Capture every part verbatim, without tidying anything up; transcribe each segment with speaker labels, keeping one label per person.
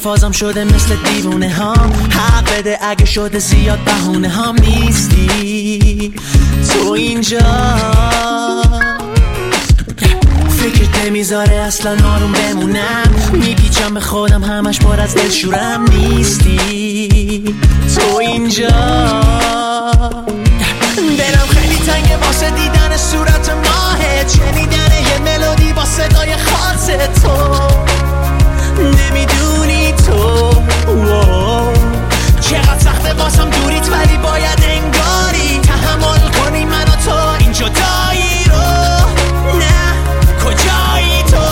Speaker 1: فازم شده مثل دیوونه هام. حق بده اگه شده زیاد بهونه هام. نیستی تو اینجا، فکرت نمیذاره اصلا آروم بمونم. میپیچم به خودم همش پر از دلشورم. نیستی تو اینجا، دلم خیلی تنگه واسه دیدن صورت ماهت، شنیدن یه ملودی با صدای خاص تو. نمیدونی تو چقدر سخته واسم دوریت، ولی باید انگاری تحمل کنی من و تو این جدایی رو. نه کجایی تو؟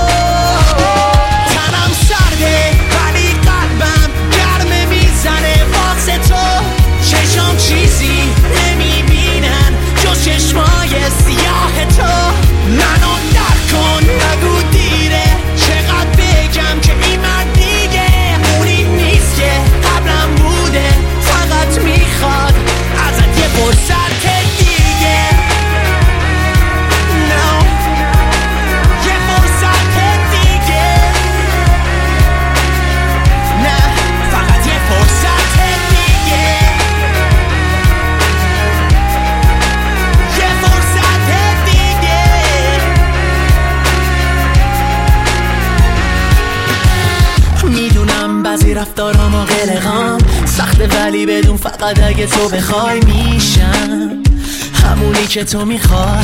Speaker 1: تنم سرده ولی قلبم گرمه میزنه واسه تو. چشم چیزی نمیبینن جز چشمای سیاه تو. منو درک کن نگو دیره، چقدر بگم که این مرد دیگه اونی نیست که قبلم بوده. فقط میخواد ازت یه فرصت دیگه. no. یه فرصت دیگه. نه فقط یه فرصت دیگه. یه فرصت دیگه. میدونم بعضی رفتارام و قلقام سخته، ولی بدون فقط اگه تو بخوای میشم همونی که تو میخوای.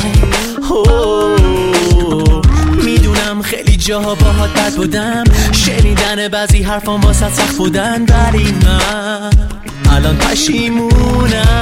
Speaker 1: میدونم خیلی جاها باهات بد بودم، شنیدن بعضی حرفام واسه سخت بودن، ولی من الان پشیمونم.